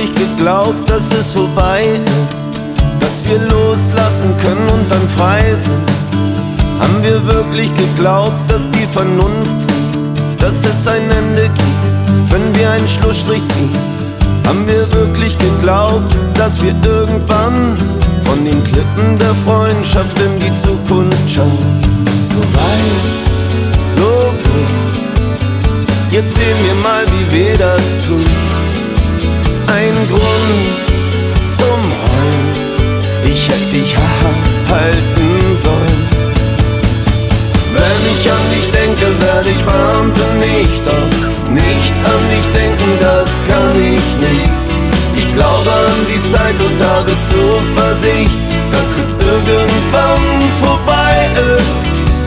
wirklich geglaubt, dass es vorbei ist, dass wir loslassen können und dann frei sind? Haben wir wirklich geglaubt, dass die Vernunft siegt, dass es ein Ende gibt, wenn wir einen Schlussstrich ziehen? Haben wir wirklich geglaubt, dass wir irgendwann von den Klippen der Freundschaft in die Zukunft schauen? So weit, so gut, jetzt sehen wir mal, wie wir das tun. Ein Grund zum Heulen, ich hätte dich halten sollen. Wenn ich an dich denke, werde ich wahnsinnig, doch nicht an dich denken, das kann ich nicht. Ich glaube an die Zeit und habe Zuversicht, dass es irgendwann vorbei ist.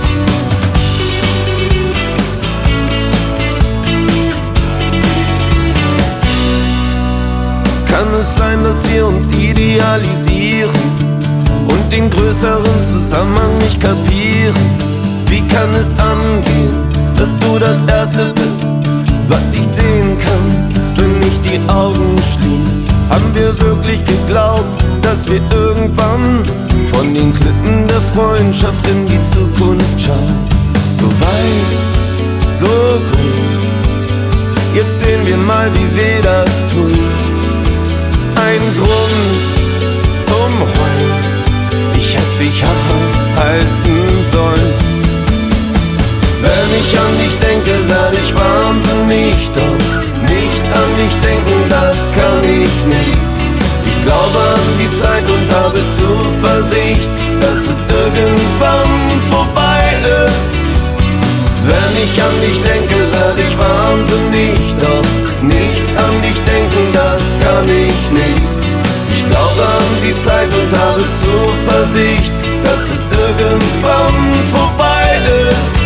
Kann es sein, dass wir uns idealisieren und den größeren Zusammenhang nicht kapieren? Wie kann es angehen, dass du das Erste bist, was ich sehen kann, wenn ich die Augen schließ? Haben wir wirklich geglaubt, dass wir irgendwann von den Klippen der Freundschaft in die Zukunft schauen? So weit, so gut, jetzt sehen wir mal, wie wir das tun. Ein Grund zum Heulen, ich hätte dich halten sollen. Wenn ich an dich denke, werde ich wahnsinnig, doch nicht an dich denken, das kann ich nicht. Ich glaube an die Zeit und habe Zuversicht, dass es irgendwann vorbei ist. Wenn ich an dich denke, werde ich wahnsinnig, doch nicht an dich denken, das kann ich nicht. Ich glaube an die Zeit und habe Zuversicht, dass es irgendwann vorbei ist.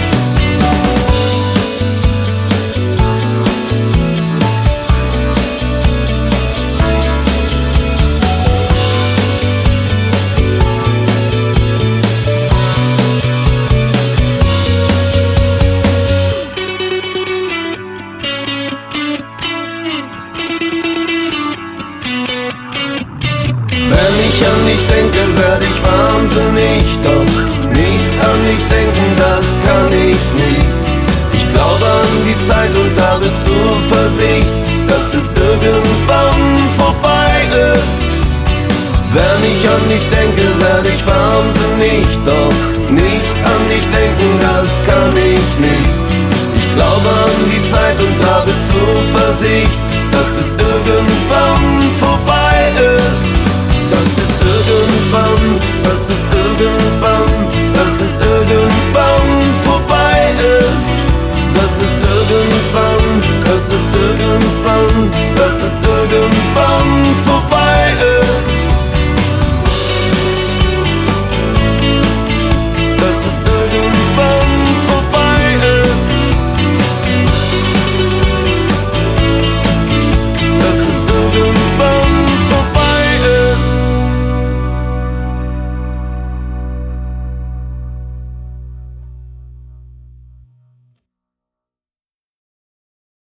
Wenn ich an dich denke, werde ich wahnsinnig, doch nicht an dich denken, das kann ich nicht. Ich glaube an die Zeit und habe Zuversicht, dass es irgendwann vorbei ist. Wenn ich an dich denke, werde ich wahnsinnig, doch nicht an dich denken, das kann ich nicht. Ich glaube an die Zeit und habe Zuversicht, dass es irgendwann